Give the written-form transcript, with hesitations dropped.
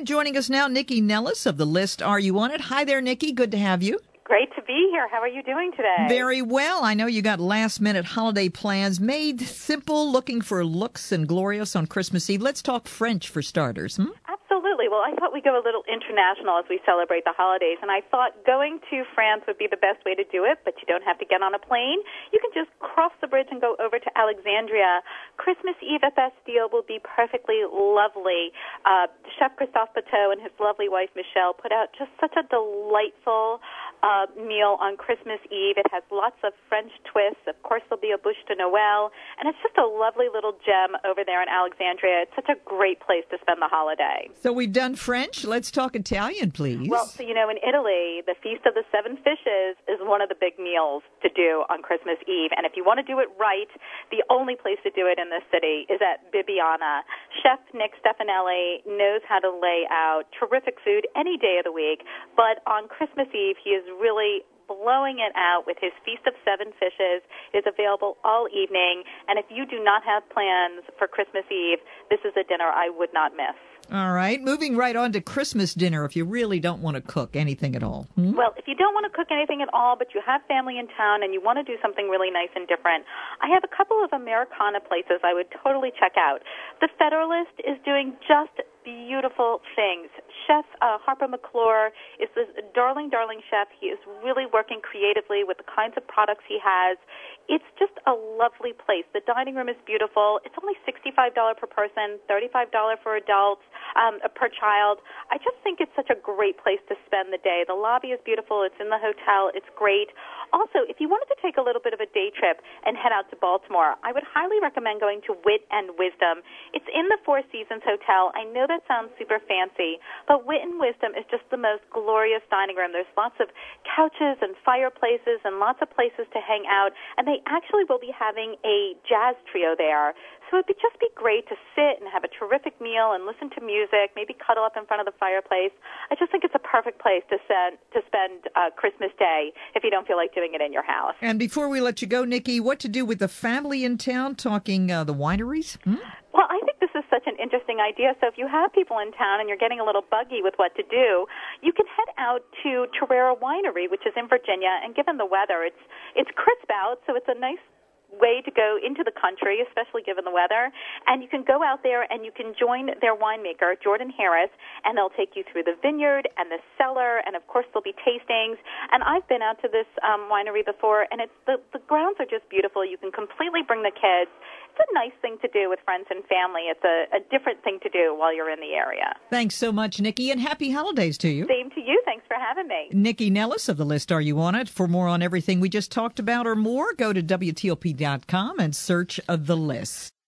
Joining us now, Nikki Nellis of The List. Are you on it? Hi there, Nikki. Good to have you. Great to be here. How are you doing today? Very well. I know you got last-minute holiday plans made simple, looking for looks and glorious on Christmas Eve. Let's talk French for starters. Absolutely. Well, I thought we'd go a little international as we celebrate the holidays, and I thought going to France would be the best way to do it, but you don't have to get on a plane. You can just cross the bridge and go over to Alexandria. Christmas Eve at Bastille will be perfectly lovely. Chef Christophe Pateau and his lovely wife, Michelle, put out just such a delightful meal on Christmas Eve. It has lots of French twists. Of course, there'll be a bûche de Noël, and it's just a lovely little gem over there in Alexandria. It's such a great place to spend the holiday. So we've done French. Let's talk Italian, please. Well, so in Italy, the Feast of the Seven Fishes is one of the big meals to do on Christmas Eve. And if you want to do it right, the only place to do it in this city is at Bibbiena. Chef Nick Stefanelli knows how to lay out terrific food any day of the week, but on Christmas Eve, he is really blowing it out with his Feast of Seven Fishes. It is available all evening, and if you do not have plans for Christmas Eve, this is a dinner I would not miss. All right. Moving right on to Christmas dinner if you really don't want to cook anything at all. Well, if you don't want to cook anything at all, but you have family in town and you want to do something really nice and different, I have a couple of Americana places I would totally check out. The Federalist is doing just beautiful things. Chef Harper McClure is this darling chef. He is really working creatively with the kinds of products he has. It's just a lovely place. The dining room is beautiful. It's only $65 per person, $35 for adults, per child. I just think it's such a great place to spend the day. The lobby is beautiful. It's in the hotel. It's great. Also, if you wanted to take a little bit of a day trip and head out to Baltimore, I would highly recommend going to Wit and Wisdom. It's in the Four Seasons Hotel. I know that sounds super fancy, but Wit and Wisdom is just the most glorious dining room. There's lots of couches and fireplaces and lots of places to hang out, and they actually will be having a jazz trio there. So it would just be great to sit and have a terrific meal and listen to music, maybe cuddle up in front of the fireplace. I just think it's a perfect place to spend Christmas Day if you don't feel like doing it in your house. And before we let you go, Nikki, what to do with the family in town, talking the wineries? Well, I think this is such an interesting idea. So if you have people in town and you're getting a little buggy with what to do, you can head out to Torrera Winery, which is in Virginia. And given the weather, it's crisp out, so it's a nice way to go into the country, especially given the weather. And you can go out there and you can join their winemaker, Jordan Harris, and they'll take you through the vineyard and the cellar, and of course there'll be tastings. And I've been out to this winery before, and it's the grounds are just beautiful. You can completely bring the kids. It's a nice thing to do with friends and family. It's a different thing to do while you're in the area. Thanks so much, Nikki, and happy holidays to you. Same to you. Thanks for having me. Nikki Nellis of The List. Are you on it? For more on everything we just talked about or more, go to WTOP.com and search The List.